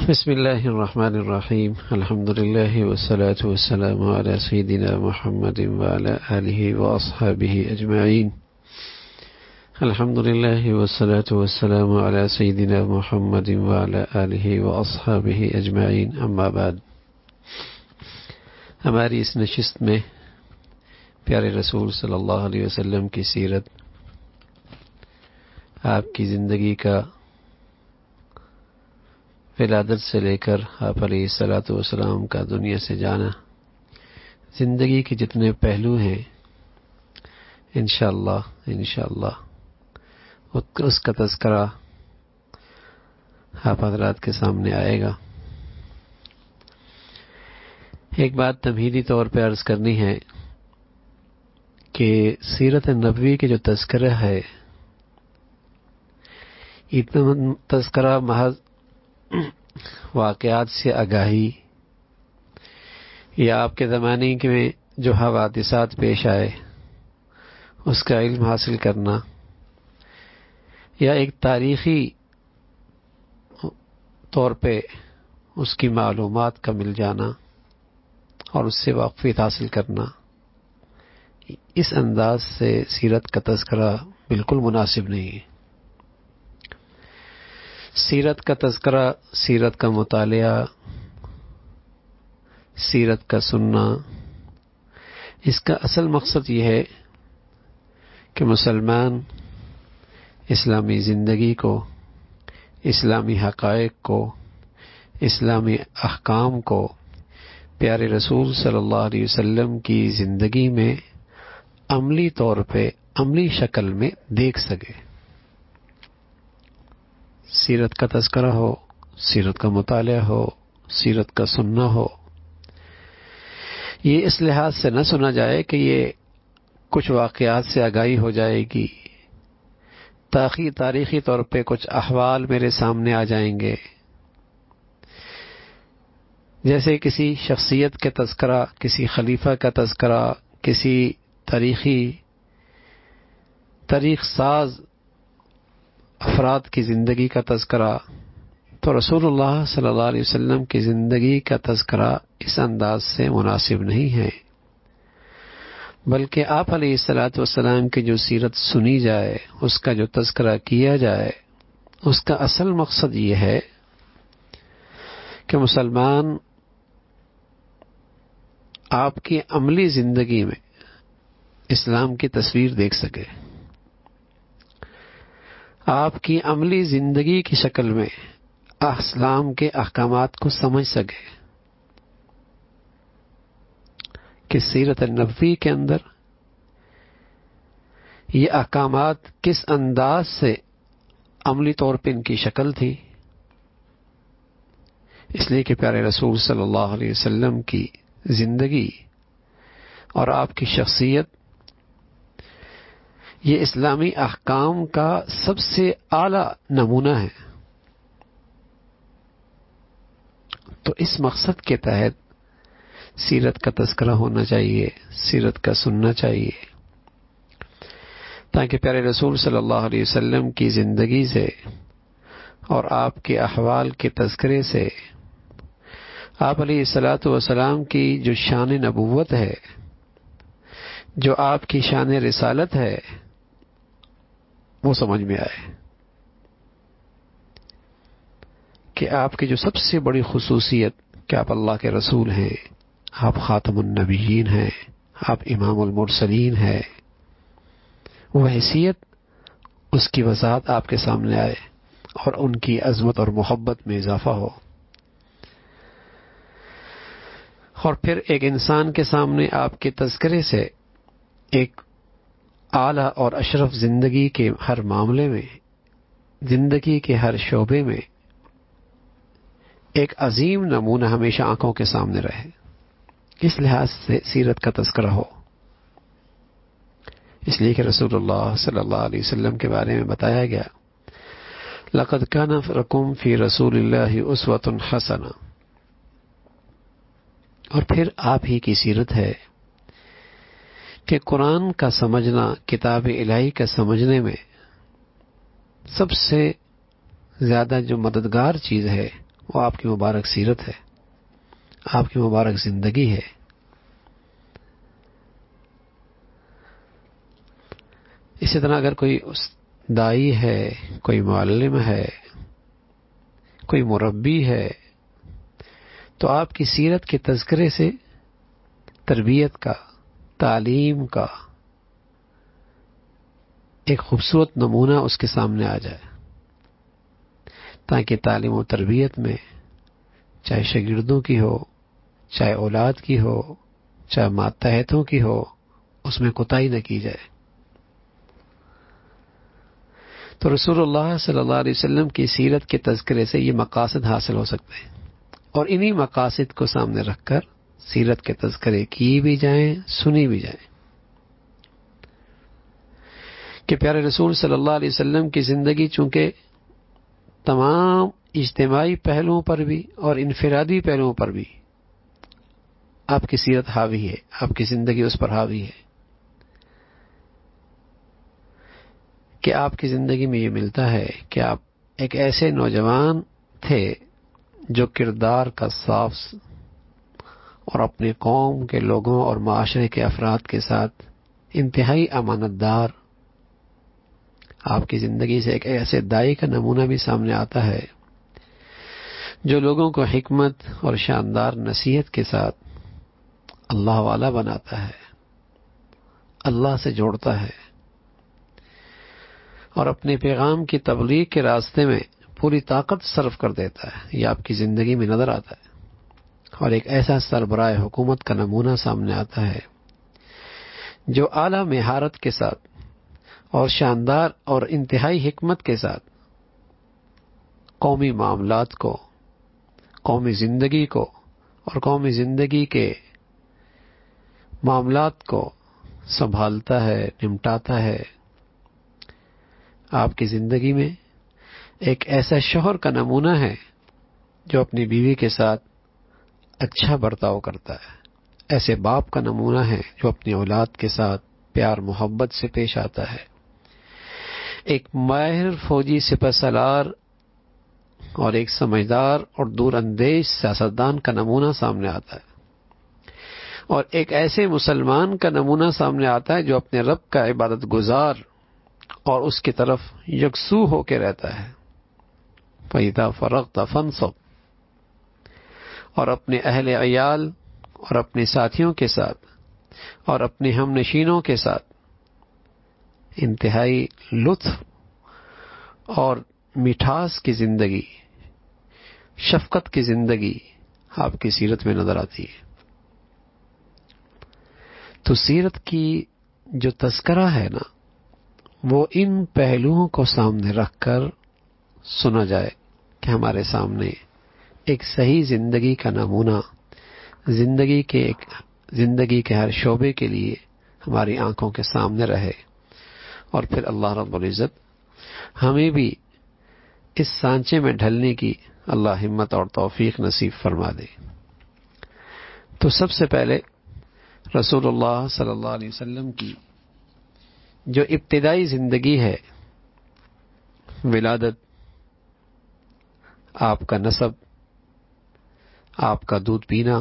بسم الله الرحمن الرحيم. الحمد لله والصلاة والسلام على سيدنا محمد وعلى آله وأصحابه أجمعين. الحمد لله والصلاة والسلام على سيدنا محمد وعلى آله وأصحابه أجمعين. اما بعد. ہماری اس نشست میں پیارے رسول صلی اللہ علیہ وسلم کی سیرت، آپ کی زندگی کا ولادت سے لے کر آپ علیہ الصلاۃ والسلام کا دنیا سے جانا، زندگی کے جتنے پہلو ہیں انشاءاللہ اس کا تذکرہ آپ حضرات کے سامنے آئے گا. ایک بات تمہیدی طور پہ عرض کرنی ہے کہ سیرت نبوی کے جو تذکرہ ہے، اتنا تذکرہ محض واقعات سے آگاہی یا آپ کے زمانے میں جو حوادثات پیش آئے اس کا علم حاصل کرنا، یا ایک تاریخی طور پہ اس کی معلومات کا مل جانا اور اس سے واقفیت حاصل کرنا، اس انداز سے سیرت کا تذکرہ بالکل مناسب نہیں ہے. سیرت کا تذکرہ، سیرت کا مطالعہ، سیرت کا سننا، اس کا اصل مقصد یہ ہے کہ مسلمان اسلامی زندگی کو، اسلامی حقائق کو، اسلامی احکام کو پیارے رسول صلی اللہ علیہ وسلم کی زندگی میں عملی طور پہ، عملی شکل میں دیکھ سکے. سیرت کا تذکرہ ہو، سیرت کا مطالعہ ہو، سیرت کا سننا ہو، یہ اس لحاظ سے نہ سنا جائے کہ یہ کچھ واقعات سے آگاہی ہو جائے گی، تاریخی طور پہ کچھ احوال میرے سامنے آ جائیں گے، جیسے کسی شخصیت کا تذکرہ، کسی خلیفہ کا تذکرہ، کسی تاریخ ساز افراد کی زندگی کا تذکرہ. تو رسول اللہ صلی اللہ علیہ وسلم کی زندگی کا تذکرہ اس انداز سے مناسب نہیں ہے، بلکہ آپ علیہ الصلاۃ والسلام کی جو سیرت سنی جائے، اس کا جو تذکرہ کیا جائے، اس کا اصل مقصد یہ ہے کہ مسلمان آپ کی عملی زندگی میں اسلام کی تصویر دیکھ سکے، آپ کی عملی زندگی کی شکل میں اسلام کے احکامات کو سمجھ سکے کہ سیرت النبوی کے اندر یہ احکامات کس انداز سے عملی طور پہ ان کی شکل تھی. اس لیے کہ پیارے رسول صلی اللہ علیہ وسلم کی زندگی اور آپ کی شخصیت یہ اسلامی احکام کا سب سے اعلی نمونہ ہے. تو اس مقصد کے تحت سیرت کا تذکرہ ہونا چاہیے، سیرت کا سننا چاہیے، تاکہ پیارے رسول صلی اللہ علیہ وسلم کی زندگی سے اور آپ کے احوال کے تذکرے سے آپ علیہ الصلاۃ والسلام کی جو شان نبوت ہے، جو آپ کی شان رسالت ہے، وہ سمجھ میں آئے کہ آپ کی جو سب سے بڑی خصوصیت کہ آپ اللہ کے رسول ہیں، آپ خاتم النبیین ہیں، آپ امام المرسلین ہیں، وہ حیثیت، اس کی وضاحت آپ کے سامنے آئے اور ان کی عظمت اور محبت میں اضافہ ہو. اور پھر ایک انسان کے سامنے آپ کے تذکرے سے ایک اعلیٰ اور اشرف زندگی کے ہر معاملے میں، زندگی کے ہر شعبے میں ایک عظیم نمونہ ہمیشہ آنکھوں کے سامنے رہے. اس لحاظ سے سیرت کا تذکرہ ہو. اس لیے کہ رسول اللہ صلی اللہ علیہ وسلم کے بارے میں بتایا گیا، لَقَدْ كَانَ لَكُمْ فِي رَسُولِ اللَّهِ أُسْوَةٌ حَسَنَةٌ. اور پھر آپ ہی کی سیرت ہے کہ قرآن کا سمجھنا، کتاب الہی کا سمجھنے میں سب سے زیادہ جو مددگار چیز ہے وہ آپ کی مبارک سیرت ہے، آپ کی مبارک زندگی ہے۔ اسی طرح اگر کوئی دائی ہے، کوئی معلم ہے، کوئی مربی ہے، تو آپ کی سیرت کے تذکرے سے تربیت کا، تعلیم کا ایک خوبصورت نمونہ اس کے سامنے آ جائے، تاکہ تعلیم و تربیت میں چاہے شاگردوں کی ہو، چاہے اولاد کی ہو، چاہے ماتحتوں کی ہو، اس میں کوتاہی نہ کی جائے۔ تو رسول اللہ صلی اللہ علیہ وسلم کی سیرت کے تذکرے سے یہ مقاصد حاصل ہو سکتے ہیں، اور انہی مقاصد کو سامنے رکھ کر سیرت کے تذکرے کی بھی جائیں، سنی بھی جائیں، کہ پیارے رسول صلی اللہ علیہ وسلم کی زندگی چونکہ تمام اجتماعی پہلوؤں پر بھی اور انفرادی پہلوؤں پر بھی آپ کی سیرت حاوی ہے، آپ کی زندگی اس پر حاوی ہے، کہ آپ کی زندگی میں یہ ملتا ہے کہ آپ ایک ایسے نوجوان تھے جو کردار کا صاف اور اپنے قوم کے لوگوں اور معاشرے کے افراد کے ساتھ انتہائی امانت دار۔ آپ کی زندگی سے ایک ایسے دائی کا نمونہ بھی سامنے آتا ہے جو لوگوں کو حکمت اور شاندار نصیحت کے ساتھ اللہ والا بناتا ہے، اللہ سے جوڑتا ہے، اور اپنے پیغام کی تبلیغ کے راستے میں پوری طاقت صرف کر دیتا ہے۔ یہ آپ کی زندگی میں نظر آتا ہے، اور ایک ایسا سربراہ حکومت کا نمونہ سامنے آتا ہے جو اعلیٰ مہارت کے ساتھ اور شاندار اور انتہائی حکمت کے ساتھ قومی معاملات کو، قومی زندگی کو اور قومی زندگی کے معاملات کو سنبھالتا ہے، نمٹاتا ہے۔ آپ کی زندگی میں ایک ایسا شوہر کا نمونہ ہے جو اپنی بیوی کے ساتھ اچھا برتاؤ کرتا ہے، ایسے باپ کا نمونہ ہے جو اپنی اولاد کے ساتھ پیار محبت سے پیش آتا ہے، ایک ماہر فوجی سپہ سالار اور ایک سمجھدار اور دور اندیش سیاستدان کا نمونہ سامنے آتا ہے، اور ایک ایسے مسلمان کا نمونہ سامنے آتا ہے جو اپنے رب کا عبادت گزار اور اس کی طرف یکسو ہو کے رہتا ہے۔ فَإِذَا فَرَغْتَ فَانصَبْ، اور اپنے اہل عیال اور اپنے ساتھیوں کے ساتھ اور اپنے ہم نشینوں کے ساتھ انتہائی لطف اور مٹھاس کی زندگی، شفقت کی زندگی آپ کی سیرت میں نظر آتی ہے۔ تو سیرت کی جو تذکرہ ہے نا، وہ ان پہلوؤں کو سامنے رکھ کر سنا جائے کہ ہمارے سامنے ایک صحیح زندگی کا نمونہ، زندگی کے ہر شعبے کے لیے ہماری آنکھوں کے سامنے رہے، اور پھر اللہ رب العزت ہمیں بھی اس سانچے میں ڈھلنے کی اللہ ہمت اور توفیق نصیب فرما دے۔ تو سب سے پہلے رسول اللہ صلی اللہ علیہ وسلم کی جو ابتدائی زندگی ہے، ولادت، آپ کا نسب، آپ کا دودھ پینا،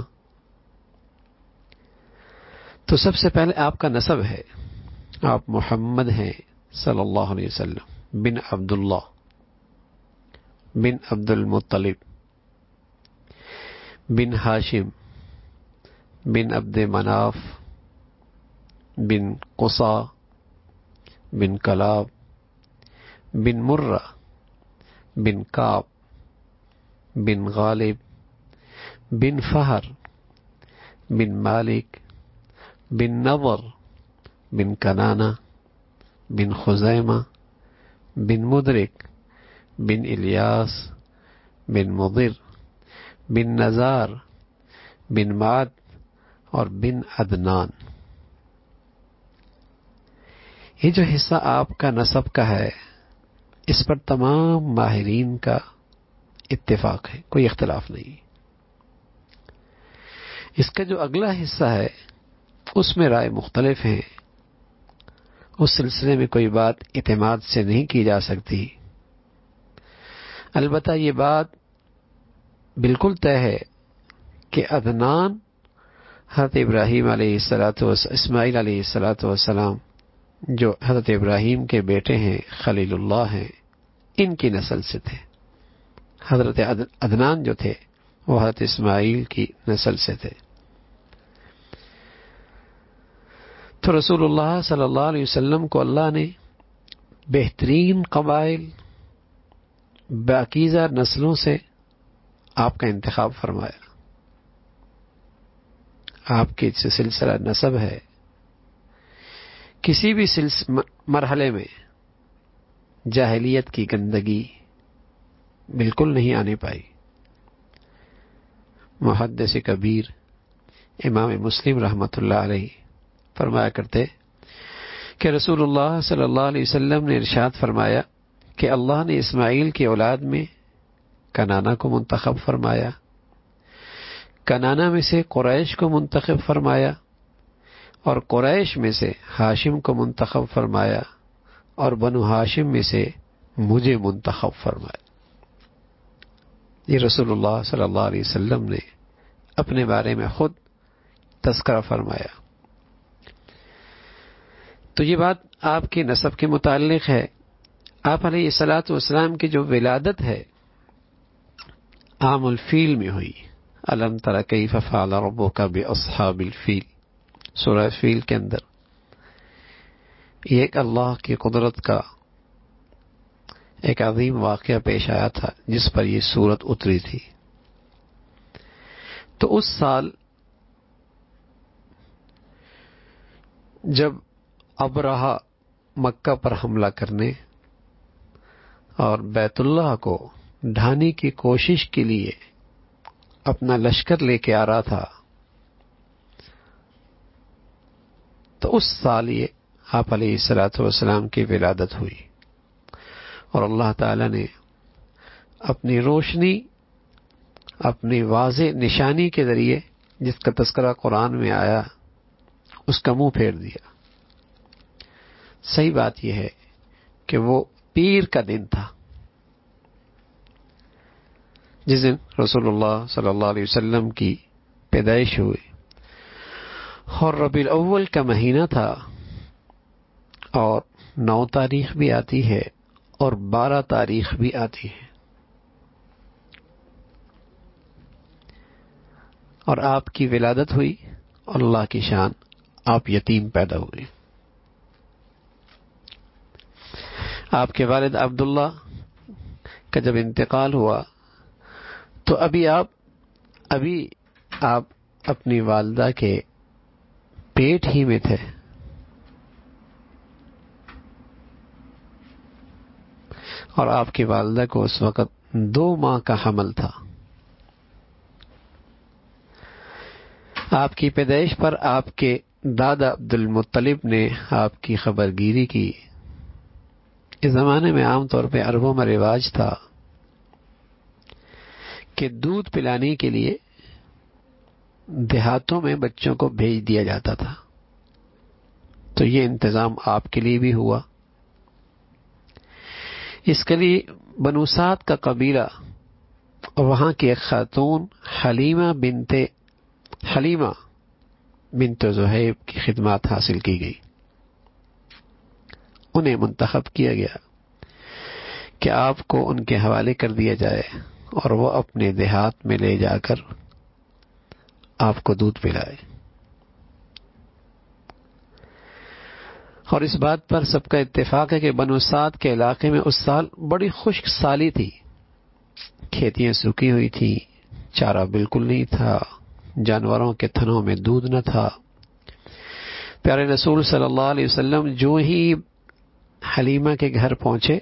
تو سب سے پہلے آپ کا نسب ہے، آپ محمد ہیں صلی اللہ علیہ وسلم، بن عبداللہ بن عبد المطلب بن ہاشم بن عبد مناف بن قصا بن کلاب بن مرہ بن کعب بن غالب بن فہر بن مالک بن نضر بن کنانہ بن خزیمہ بن مدرک بن الیاس بن مضر بن نزار بن معد اور بن عدنان۔ یہ جو حصہ آپ کا نسب کا ہے، اس پر تمام ماہرین کا اتفاق ہے، کوئی اختلاف نہیں۔ اس کا جو اگلا حصہ ہے اس میں رائے مختلف ہیں، اس سلسلے میں کوئی بات اعتماد سے نہیں کی جا سکتی۔ البتہ یہ بات بالکل طے ہے کہ عدنان حضرت ابراہیم اسماعیل علیہ السلام جو حضرت ابراہیم کے بیٹے ہیں، خلیل اللہ ہیں، ان کی نسل سے تھے۔ حضرت عدنان جو تھے وہ حضرت اسماعیل کی نسل سے تھے۔ تو رسول اللہ صلی اللہ علیہ وسلم کو اللہ نے بہترین قبائل، پاکیزہ نسلوں سے آپ کا انتخاب فرمایا۔ آپ کے جو سلسلہ نسب ہے، کسی بھی مرحلے میں جاہلیت کی گندگی بالکل نہیں آنے پائی۔ محدث کبیر امام مسلم رحمۃ اللہ علیہ فرمایا کرتے کہ رسول اللہ صلی اللہ علیہ وسلم نے ارشاد فرمایا کہ اللہ نے اسماعیل کی اولاد میں کنانہ کو منتخب فرمایا، کنانہ میں سے قریش کو منتخب فرمایا، اور قریش میں سے ہاشم کو منتخب فرمایا، اور بنو ہاشم میں سے مجھے منتخب فرمایا۔ یہ رسول اللہ صلی اللہ علیہ وسلم نے اپنے بارے میں خود تذکرہ فرمایا۔ تو یہ بات آپ کے نسب کے متعلق ہے۔ آپ علیہ الصلوۃ والسلام کی جو ولادت ہے عام الفیل میں ہوئی۔ الم تر کیف فعل ربک باصحاب الفیل، سورہ فیل کے اندر یہ ایک اللہ کی قدرت کا ایک عظیم واقعہ پیش آیا تھا جس پر یہ سورت اتری تھی۔ تو اس سال جب ابرہہ مکہ پر حملہ کرنے اور بیت اللہ کو ڈھانے کی کوشش کے لیے اپنا لشکر لے کے آ رہا تھا، تو اس سال یہ آپ علیہ الصلوۃ والسلام کی ولادت ہوئی، اور اللہ تعالی نے اپنی روشنی، اپنی واضح نشانی کے ذریعے جس کا تذکرہ قرآن میں آیا اس کا منہ پھیر دیا۔ صحیح بات یہ ہے کہ وہ پیر کا دن تھا جس دن رسول اللہ صلی اللہ علیہ وسلم کی پیدائش ہوئی، اور ربیع الاول کا مہینہ تھا، اور 9 تاریخ بھی آتی ہے اور 12 تاریخ بھی آتی ہے، اور آپ کی ولادت ہوئی، اور اللہ کی شان آپ یتیم پیدا ہوئے۔ آپ کے والد عبداللہ کا جب انتقال ہوا تو ابھی آپ اپنی والدہ کے پیٹ ہی میں تھے، اور آپ کی والدہ کو اس وقت 2 ماہ کا حمل تھا۔ آپ کی پیدائش پر آپ کے دادا عبد المطلب نے آپ کی خبر گیری کی۔ اس زمانے میں عام طور پہ عربوں میں رواج تھا کہ دودھ پلانے کے لیے دیہاتوں میں بچوں کو بھیج دیا جاتا تھا، تو یہ انتظام آپ کے لیے بھی ہوا۔ اس کے لیے بنو سعد کا قبیلہ اور وہاں کی ایک خاتون حلیمہ بنت زہیب کی خدمات حاصل کی گئی۔ انہیں منتخب کیا گیا کہ آپ کو ان کے حوالے کر دیا جائے اور وہ اپنے دیہات میں لے جا کر آپ کو دودھ پلائے۔ اور اس بات پر سب کا اتفاق ہے کہ بنو سعد کے علاقے میں اس سال بڑی خشک سالی تھی، کھیتیاں سوکھی ہوئی تھیں، چارہ بالکل نہیں تھا، جانوروں کے تھنوں میں دودھ نہ تھا۔ پیارے رسول صلی اللہ علیہ وسلم جو ہی حلیمہ کے گھر پہنچے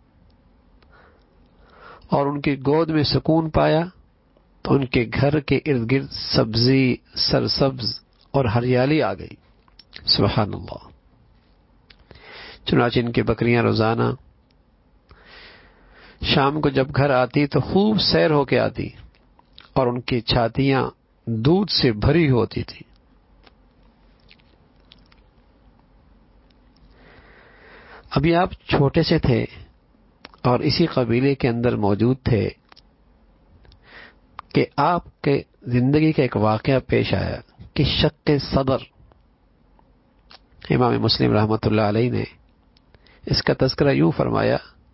اور ان کی گود میں سکون پایا تو ان کے گھر کے ارد گرد سبزی سرسبز اور ہریالی آ گئی۔ سبحان اللہ۔ چنانچہ ان کی بکریاں روزانہ شام کو جب گھر آتی تو خوب سیر ہو کے آتی، اور ان کی چھاتیاں دودھ سے بھری ہوتی تھی۔ ابھی آپ چھوٹے سے تھے اور اسی قبیلے کے اندر موجود تھے، کہ آپ کے زندگی کا ایک واقعہ پیش آیا کہ شق صدر، امام مسلم رحمۃ اللہ علیہ نے اس کا تذکرہ یوں فرمایا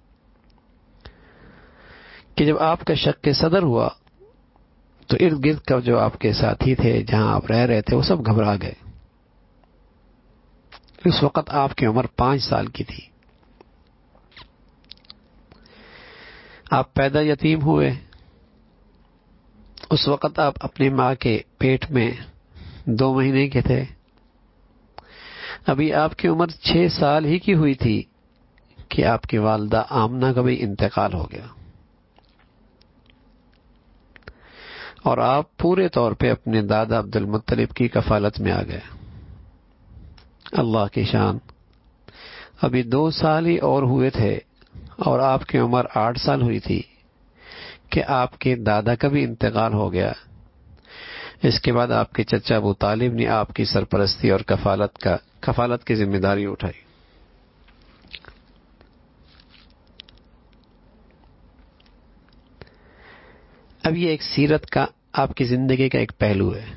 کہ جب آپ کا شق صدر ہوا تو ارد گرد کا جو آپ کے ساتھی تھے، جہاں آپ رہ رہے تھے، وہ سب گھبرا گئے۔ اس وقت آپ کی عمر 5 سال کی تھی، آپ پیدا یتیم ہوئے۔ اس وقت آپ اپنی ماں کے پیٹ میں 2 مہینے کے تھے، ابھی آپ کی عمر 6 سال ہی کی ہوئی تھی کہ آپ کی والدہ آمنہ کا بھی انتقال ہو گیا، اور آپ پورے طور پہ اپنے دادا عبد المطلب کی کفالت میں آ گئے۔ اللہ کی شان، ابھی 2 سال ہی اور ہوئے تھے اور آپ کی عمر 8 سال ہوئی تھی کہ آپ کے دادا کا بھی انتقال ہو گیا۔ اس کے بعد آپ کے چچا ابو طالب نے آپ کی سرپرستی اور کفالت کی ذمہ داری اٹھائی۔ اب یہ ایک سیرت کا، آپ کی زندگی کا ایک پہلو ہے۔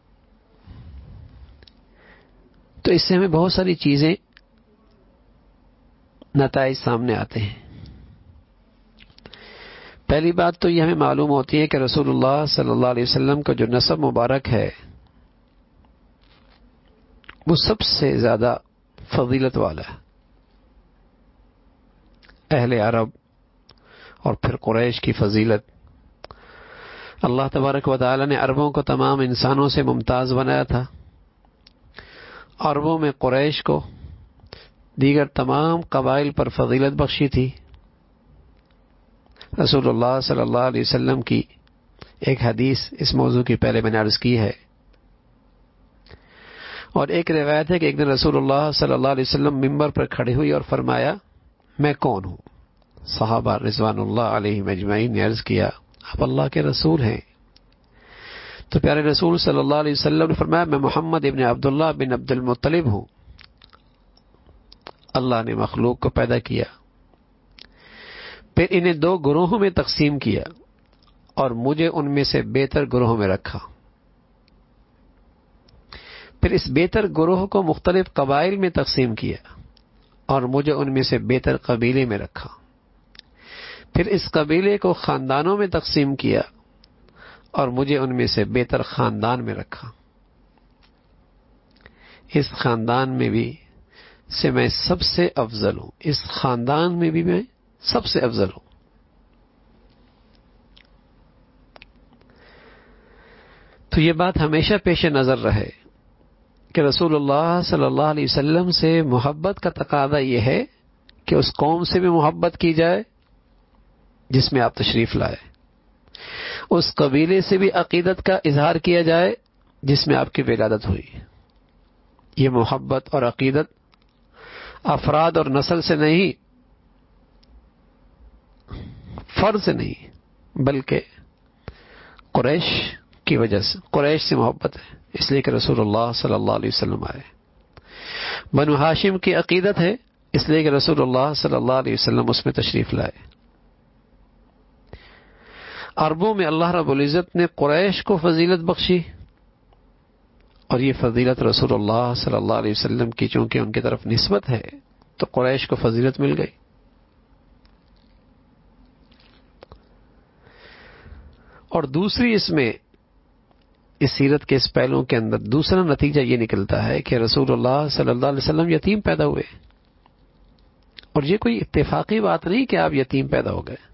تو اس سے ہمیں بہت ساری چیزیں، نتائج سامنے آتے ہیں۔ پہلی بات تو یہ ہمیں معلوم ہوتی ہے کہ رسول اللہ صلی اللہ علیہ وسلم کا جو نسب مبارک ہے وہ سب سے زیادہ فضیلت والا ہے۔ اہل عرب اور پھر قریش کی فضیلت، اللہ تبارک و تعالی نے عربوں کو تمام انسانوں سے ممتاز بنایا تھا۔ عربوں میں قریش کو دیگر تمام قبائل پر فضیلت بخشی تھی۔ رسول اللہ صلی اللہ علیہ وسلم کی ایک حدیث اس موضوع کی پہلے میں نے عرض کی ہے، اور ایک روایت ہے کہ ایک دن رسول اللہ صلی اللہ علیہ وسلم ممبر پر کھڑے ہوئی اور فرمایا، میں کون ہوں؟ صحابہ رضوان اللہ علیہم اجمعین نے عرض کیا، آپ اللہ کے رسول ہیں۔ تو پیارے رسول صلی اللہ علیہ وسلم نے فرمایا، میں محمد ابن عبداللہ بن عبد المطلب ہوں۔ اللہ نے مخلوق کو پیدا کیا، پھر انہیں 2 گروہوں میں تقسیم کیا اور مجھے ان میں سے بہتر گروہوں میں رکھا۔ پھر اس بہتر گروہ کو مختلف قبائل میں تقسیم کیا اور مجھے ان میں سے بہتر قبیلے میں رکھا۔ پھر اس قبیلے کو خاندانوں میں تقسیم کیا اور مجھے ان میں سے بہتر خاندان میں رکھا۔ اس خاندان میں بھی سے میں سب سے افضل ہوں، اس خاندان میں بھی میں سب سے افضل ہوں۔ تو یہ بات ہمیشہ پیش نظر رہے کہ رسول اللہ صلی اللہ علیہ وسلم سے محبت کا تقاضا یہ ہے کہ اس قوم سے بھی محبت کی جائے جس میں آپ تشریف لائے، اس قبیلے سے بھی عقیدت کا اظہار کیا جائے جس میں آپ کی ولادت ہوئی۔ یہ محبت اور عقیدت افراد اور نسل سے نہیں، فرد سے نہیں، بلکہ قریش کی وجہ سے، قریش سے محبت ہے، اس لیے کہ رسول اللہ صلی اللہ علیہ وسلم آئے۔ بنو ہاشم کی عقیدت ہے، اس لیے کہ رسول اللہ صلی اللہ علیہ وسلم اس میں تشریف لائے۔ عربوں میں اللہ رب العزت نے قریش کو فضیلت بخشی، اور یہ فضیلت رسول اللہ صلی اللہ علیہ وسلم کی چونکہ ان کی طرف نسبت ہے تو قریش کو فضیلت مل گئی۔ اور دوسری اس میں، اس سیرت کے اس پہلو کے اندر دوسرا نتیجہ یہ نکلتا ہے کہ رسول اللہ صلی اللہ علیہ وسلم یتیم پیدا ہوئے، اور یہ کوئی اتفاقی بات نہیں کہ آپ یتیم پیدا ہو گئے،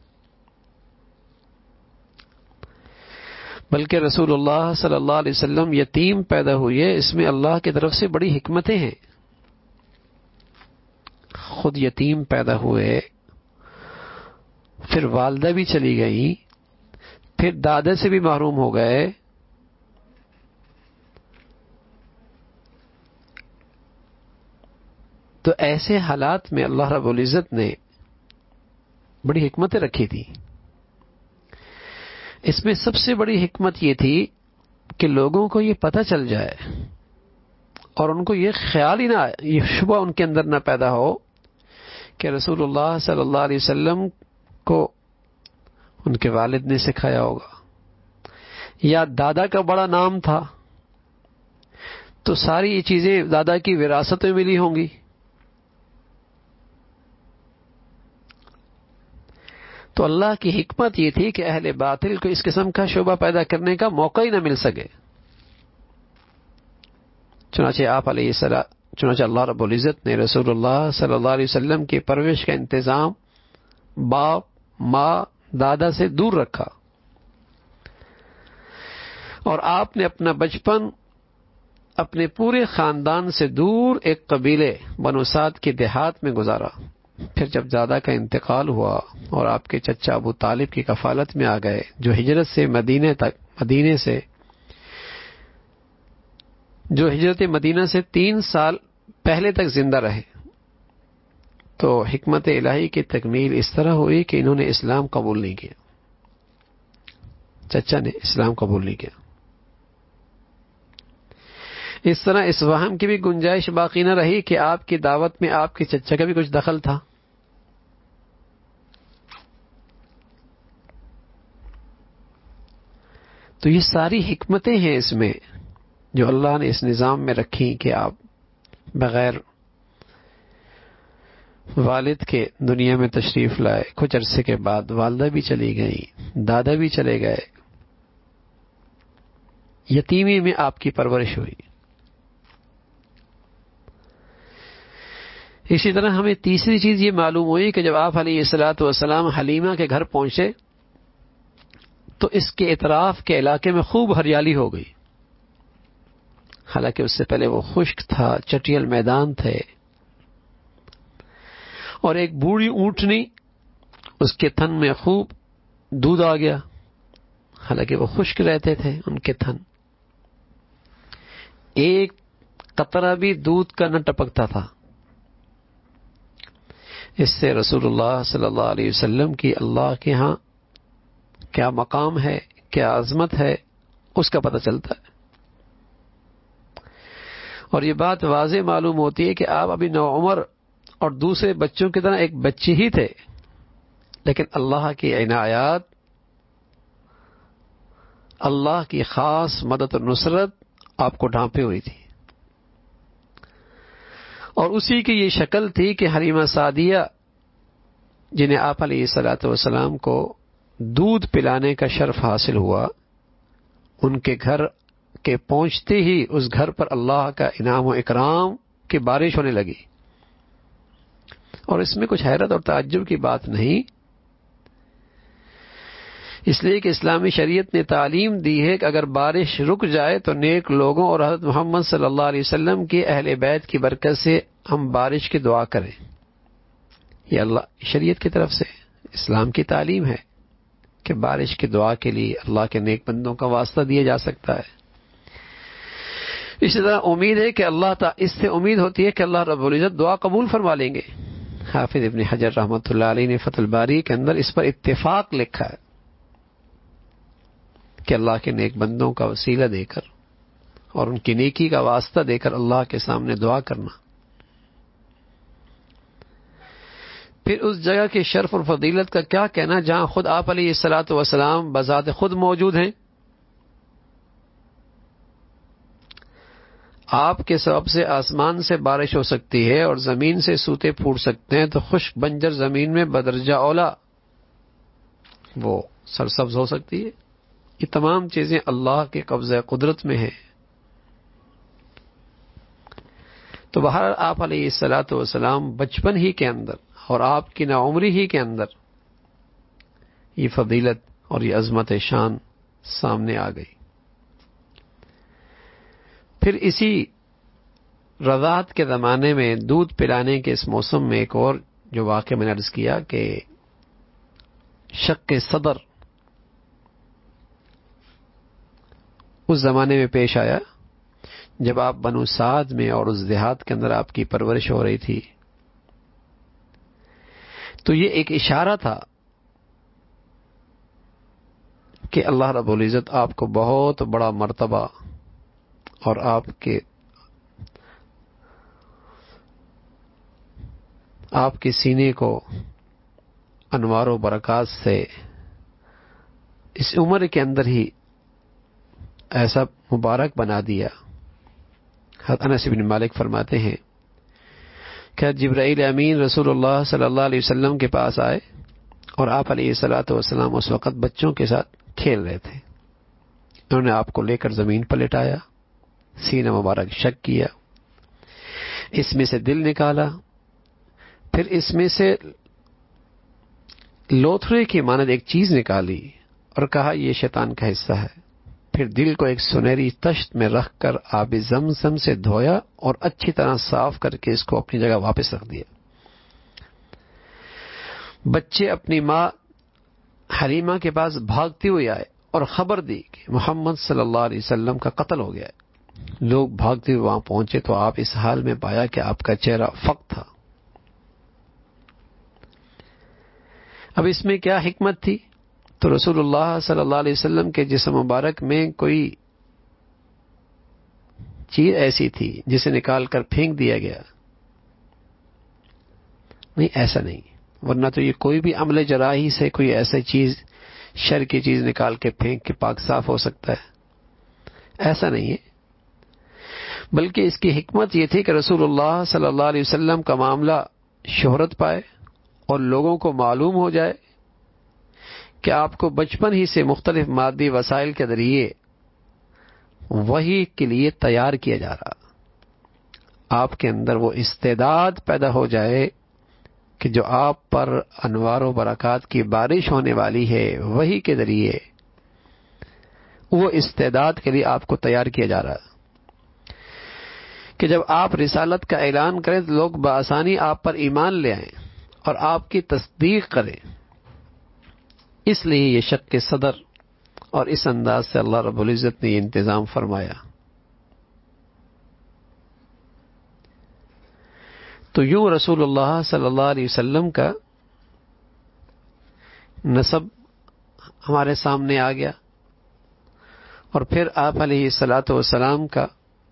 بلکہ رسول اللہ صلی اللہ علیہ وسلم یتیم پیدا ہوئے، اس میں اللہ کی طرف سے بڑی حکمتیں ہیں۔ خود یتیم پیدا ہوئے، پھر والدہ بھی چلی گئی، پھر دادا سے بھی محروم ہو گئے، تو ایسے حالات میں اللہ رب العزت نے بڑی حکمتیں رکھی تھی۔ اس میں سب سے بڑی حکمت یہ تھی کہ لوگوں کو یہ پتہ چل جائے اور ان کو یہ خیال ہی نہ آئے، یہ شبہ ان کے اندر نہ پیدا ہو کہ رسول اللہ صلی اللہ علیہ وسلم کو ان کے والد نے سکھایا ہوگا یا دادا کا بڑا نام تھا تو ساری یہ چیزیں دادا کی وراثت میں ملی ہوں گی. تو اللہ کی حکمت یہ تھی کہ اہل باطل کو اس قسم کا شعبہ پیدا کرنے کا موقع ہی نہ مل سکے. چنانچہ اللہ رب العزت نے رسول اللہ صلی اللہ علیہ وسلم کی پرورش کا انتظام باپ ماں دادا سے دور رکھا، اور آپ نے اپنا بچپن اپنے پورے خاندان سے دور ایک قبیلے بنو سعد کے دیہات میں گزارا. پھر جب دادا کا انتقال ہوا اور آپ کے چچا ابو طالب کی کفالت میں آ گئے، جو ہجرت مدینہ سے 3 سال پہلے تک زندہ رہے، تو حکمت الہی کی تکمیل اس طرح ہوئی کہ انہوں نے اسلام قبول نہیں کیا. چچا نے اسلام قبول نہیں کیا. اس طرح اس وہم کی بھی گنجائش باقی نہ رہی کہ آپ کی دعوت میں آپ کے چچا کا بھی کچھ دخل تھا. تو یہ ساری حکمتیں ہیں اس میں جو اللہ نے اس نظام میں رکھی کہ آپ بغیر والد کے دنیا میں تشریف لائے. کچھ عرصے کے بعد والدہ بھی چلی گئی، دادا بھی چلے گئے، یتیمی میں آپ کی پرورش ہوئی. اسی طرح ہمیں تیسری چیز یہ معلوم ہوئی کہ جب آپ علیہ الصلوۃ والسلام حلیمہ کے گھر پہنچے تو اس کے اطراف کے علاقے میں خوب ہریالی ہو گئی. حالانکہ اس سے پہلے وہ خشک تھا، چٹیل میدان تھے، اور ایک بوڑھی اونٹنی اس کے تھن میں خوب دودھ آ گیا. حالانکہ وہ خشک رہتے تھے ان کے تھن، ایک قطرہ بھی دودھ کا نہ ٹپکتا تھا. اس سے رسول اللہ صلی اللہ علیہ وسلم کی اللہ کے ہاں کیا مقام ہے، کیا عظمت ہے، اس کا پتہ چلتا ہے. اور یہ بات واضح معلوم ہوتی ہے کہ آپ ابھی نوعمر اور دوسرے بچوں کی طرح ایک بچی ہی تھے، لیکن اللہ کی عنایات، اللہ کی خاص مدد اور نصرت آپ کو ڈھانپے ہوئی تھی. اور اسی کی یہ شکل تھی کہ حلیمہ سعدیہ جنہیں آپ علیہ الصلوۃ والسلام کو دودھ پلانے کا شرف حاصل ہوا، ان کے گھر کے پہنچتے ہی اس گھر پر اللہ کا انعام و اکرام کی بارش ہونے لگی. اور اس میں کچھ حیرت اور تعجب کی بات نہیں، اس لیے کہ اسلامی شریعت نے تعلیم دی ہے کہ اگر بارش رک جائے تو نیک لوگوں اور حضرت محمد صلی اللہ علیہ وسلم کے اہل بیت کی برکت سے ہم بارش کی دعا کریں. یہ اللہ شریعت کی طرف سے اسلام کی تعلیم ہے کہ بارش کی دعا کے لیے اللہ کے نیک بندوں کا واسطہ دیا جا سکتا ہے. اسی طرح امید ہے کہ اس سے امید ہوتی ہے کہ اللہ رب العزت دعا قبول فرما لیں گے. حافظ ابن حجر رحمۃ اللہ علیہ نے فتح الباری کے اندر اس پر اتفاق لکھا ہے کہ اللہ کے نیک بندوں کا وسیلہ دے کر اور ان کی نیکی کا واسطہ دے کر اللہ کے سامنے دعا کرنا، پھر اس جگہ کے شرف اور فضیلت کا کیا کہنا جہاں خود آپ علیہ الصلوۃ والسلام بذات خود موجود ہیں. آپ کے سبب سے آسمان سے بارش ہو سکتی ہے اور زمین سے سوتے پھوٹ سکتے ہیں، تو خشک بنجر زمین میں بدرجہ اولا وہ سرسبز ہو سکتی ہے. یہ تمام چیزیں اللہ کے قبضہ قدرت میں ہیں. تو بہرحال آپ علیہ الصلوۃ والسلام بچپن ہی کے اندر اور آپ کی نوعمری ہی کے اندر یہ فضیلت اور یہ عظمت شان سامنے آ گئی. پھر اسی رضاعت کے زمانے میں دودھ پلانے کے اس موسم میں ایک اور جو واقعہ میں نے عرض کیا کہ شق صدر اس زمانے میں پیش آیا جب آپ بنو سعد میں اور اس دیہات کے اندر آپ کی پرورش ہو رہی تھی. تو یہ ایک اشارہ تھا کہ اللہ رب العزت آپ کو بہت بڑا مرتبہ اور آپ کے سینے کو انوار و برکات سے اس عمر کے اندر ہی ایسا مبارک بنا دیا۔ حضرت انس بن مالک فرماتے ہیں کہ جبرائیل امین رسول اللہ صلی اللہ علیہ وسلم کے پاس آئے اور آپ علیہ الصلوۃ والسلام اس وقت بچوں کے ساتھ کھیل رہے تھے۔ انہوں نے آپ کو لے کر زمین پر لٹایا، سینہ مبارک شق کیا، اس میں سے دل نکالا، پھر اس میں سے لوتھڑے کی مانند ایک چیز نکالی اور کہا یہ شیطان کا حصہ ہے۔ پھر دل کو ایک سنہری تشت میں رکھ کر آب زمزم سے دھویا اور اچھی طرح صاف کر کے اس کو اپنی جگہ واپس رکھ دیا۔ بچے اپنی ماں حلیمہ کے پاس بھاگتے ہوئے آئے اور خبر دی کہ محمد صلی اللہ علیہ وسلم کا قتل ہو گیا ہے۔ لوگ بھاگتے ہوئے وہاں پہنچے تو آپ اس حال میں پایا کہ آپ کا چہرہ فق تھا۔ اب اس میں کیا حکمت تھی؟ تو رسول اللہ صلی اللہ علیہ وسلم کے جسم مبارک میں کوئی چیز ایسی تھی جسے نکال کر پھینک دیا گیا؟ نہیں، ایسا نہیں، ورنہ تو یہ کوئی بھی عمل جراحی سے کوئی ایسا چیز، شر کی چیز نکال کے پھینک کے پاک صاف ہو سکتا ہے، ایسا نہیں ہے۔ بلکہ اس کی حکمت یہ تھی کہ رسول اللہ صلی اللہ علیہ وسلم کا معاملہ شہرت پائے اور لوگوں کو معلوم ہو جائے کہ آپ کو بچپن ہی سے مختلف مادی وسائل کے ذریعے وحی کے لیے تیار کیا جا رہا، آپ کے اندر وہ استعداد پیدا ہو جائے کہ جو آپ پر انوار و برکات کی بارش ہونے والی ہے، وحی کے ذریعے وہ استعداد کے لیے آپ کو تیار کیا جا رہا کہ جب آپ رسالت کا اعلان کریں تو لوگ بآسانی آپ پر ایمان لے آئیں اور آپ کی تصدیق کریں۔ اس لیے یہ شق صدر اور اس انداز سے اللہ رب العزت نے یہ انتظام فرمایا۔ تو یوں رسول اللہ صلی اللہ علیہ وسلم کا نسب ہمارے سامنے آ گیا، اور پھر آپ علیہ الصلوۃ والسلام کا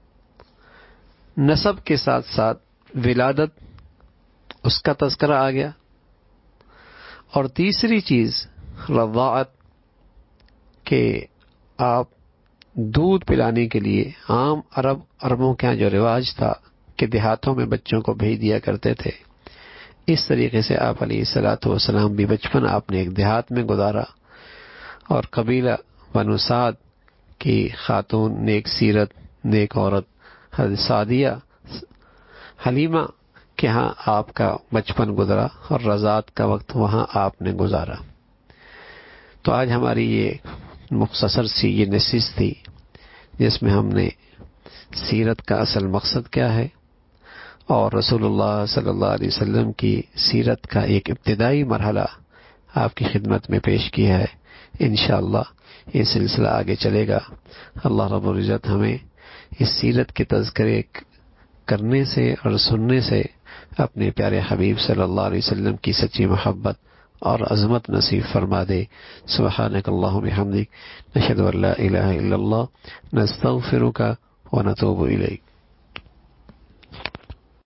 نسب کے ساتھ ساتھ ولادت، اس کا تذکرہ آ گیا، اور تیسری چیز رضاعت، کہ آپ دودھ پلانے کے لیے عام عربوں کے ہاں جو رواج تھا کہ دیہاتوں میں بچوں کو بھیج دیا کرتے تھے، اس طریقے سے آپ علیہ الصلوۃ والسلام بھی بچپن آپ نے ایک دیہات میں گزارا، اور قبیلہ بنو سعد کی خاتون نیک سیرت، نیک عورت حضرت سعدیہ حلیمہ کے ہاں آپ کا بچپن گزرا اور رضاعت کا وقت وہاں آپ نے گزارا۔ تو آج ہماری یہ مختصر سی یہ نشست تھی جس میں ہم نے سیرت کا اصل مقصد کیا ہے اور رسول اللہ صلی اللہ علیہ وسلم کی سیرت کا ایک ابتدائی مرحلہ آپ کی خدمت میں پیش کیا ہے۔ انشاءاللہ یہ سلسلہ آگے چلے گا۔ اللہ رب العزت ہمیں اس سیرت کے تذکرے کرنے سے اور سننے سے اپنے پیارے حبیب صلی اللہ علیہ وسلم کی سچی محبت اور عظمت نصیب فرما دے۔ سبحانک اللہم بحمدک، نشہد ان لا الہ الا اللہ، نستغفرک ونتوب الیک۔